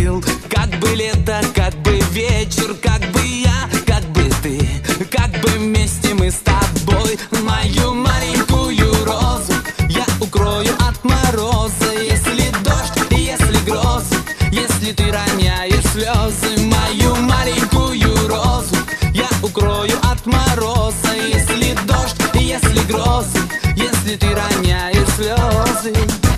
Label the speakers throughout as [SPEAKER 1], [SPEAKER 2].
[SPEAKER 1] любил. Как бы лето, как бы вечер, как бы я, как бы ты, как бы вместе мы с тобой. Мою маленькую розу я укрою от мороза. Если дождь, если грозы, если ты роняешь слезы. Мою маленькую розу я укрою от мороза. Если дождь, если грозы, если ты роняешь слезы.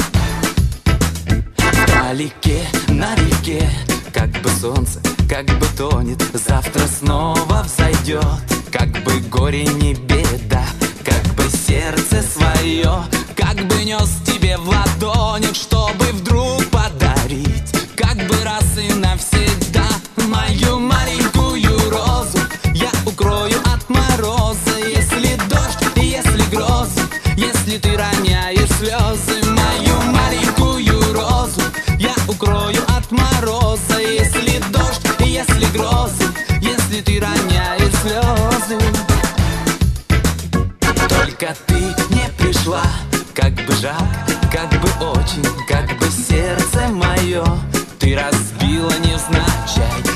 [SPEAKER 1] Вдалеке, на реке, как бы солнце, как бы тонет, завтра снова взойдет. Как бы горе не беда, как бы сердце свое, как бы нес тебе в ладонях, чтобы вдруг подарить, как бы раз и навсегда. Мою маленькую розу я укрою от мороза. Если дождь, если грозы, если ты роняешь слезы. Мою маленькую розу я укрою от мороза. Если дождь, если грозы, если ты роняешь слезы. Только ты не пришла, как бы жалко, как бы очень, как бы сердце мое ты разбила невзначай.